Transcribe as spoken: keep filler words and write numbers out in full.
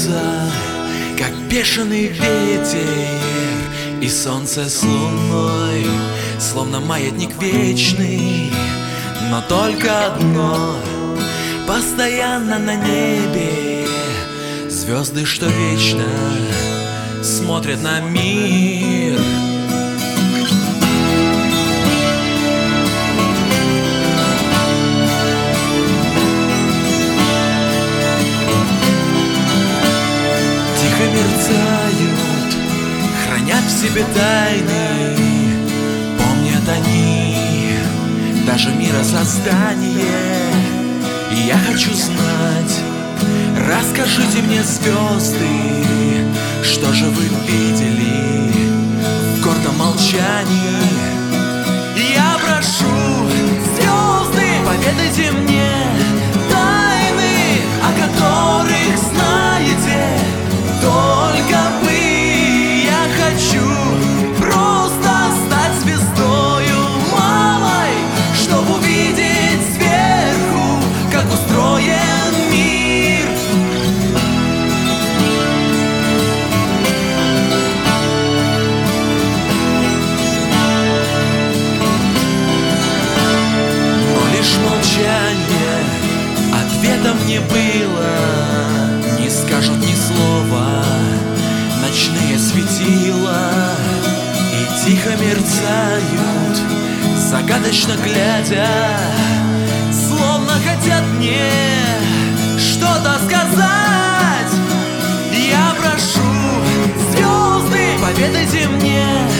бьются, как бешеный ветер, и солнце с луной, словно маятник вечный. Но только одно постоянно на небе: звезды, что вечно смотрят на мир. Тихо мерцают, хранят в себе тайны, помнят они даже миросоздание. И я хочу знать, расскажите мне, звезды, что же вы видели в гордом молчании. И я прошу, звезды, поведайте мне тайны, о которых знаете только вы. Я хочу просто стать звездою малой, чтобы увидеть сверху, как устроен мир. Но лишь молчание ответом не было, не скажут ни слова ночные светила, и тихо мерцают, загадочно глядя, словно хотят мне что-то сказать. Я прошу, звезды, поведайте мне